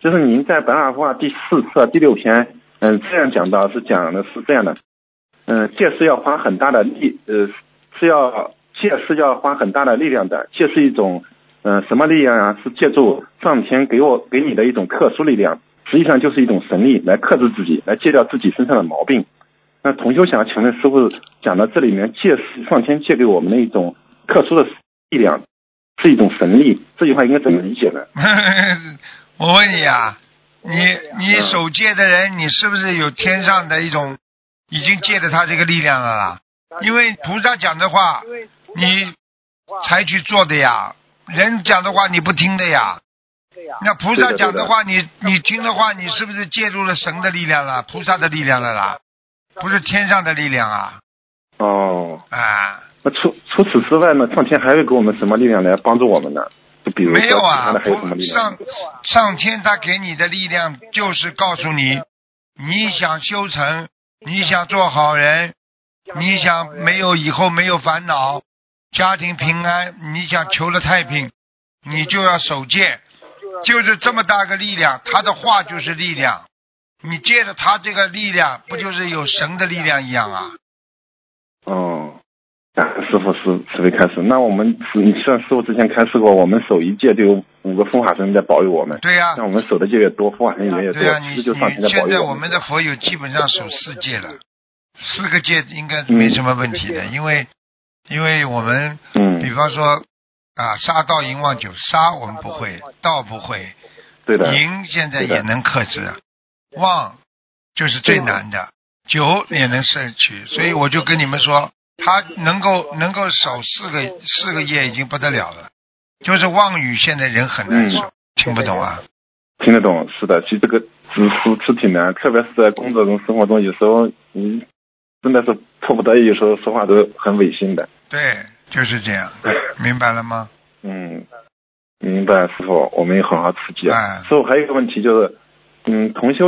就是您在白话话第4册第6篇，这样讲的是这样的，戒是要花很大的戒是要花很大的力量的，戒是一种什么力量啊？是借助上天给你的一种特殊力量，实际上就是一种神力来克制自己，来戒掉自己身上的毛病。那同修想请问师父讲的这里面戒是上天借给我们的一种特殊的力量，是一种神力，这句话应该怎么理解呢？ 我问你啊，你守戒的人，你是不是有天上的一种已经借了他这个力量了啦？因为菩萨讲的话你才去做的呀，人讲的话你不听的呀。那菩萨讲的话你听的话，你是不是介入了神的力量了，菩萨的力量了啦？不是天上的力量啊。 那除此之外呢，上天还会给我们什么力量来帮助我们呢？就比如说没有啊， 其他的还有什么力量？ 上天他给你的力量就是告诉你，你想修成，你想做好人，你想以后没有烦恼，家庭平安，你想求了太平，你就要守戒，就是这么大个力量，他的话就是力量，你借着他这个力量，不就是有神的力量一样啊？ 师父慈悲开示。那我们像师父之前开示过，我们守一戒就有5个护法神在保佑我们。 对呀， 那我们守的戒越多，护法神也越多。 对呀， 其实就上天在保佑我们。 现在我们的佛友基本上守4戒了，4个戒应该没什么问题的，因为我们比方说杀盗淫妄酒，杀我们不会，盗不会， 对的， 淫现在也能克制，妄就是最难的，酒也能摄取，所以我就跟你们说，他能够守四个业已经不得了了，就是妄语现在人很难受，听不懂啊？ 听得懂，是的，其实这个是挺难，特别是在工作中、生活中，有时候真的是迫不得已，有时候说话都很违心的。 对，就是这样，明白了吗？ 明白，师父，我们也好好自己啊。师父还有一个问题就是，同修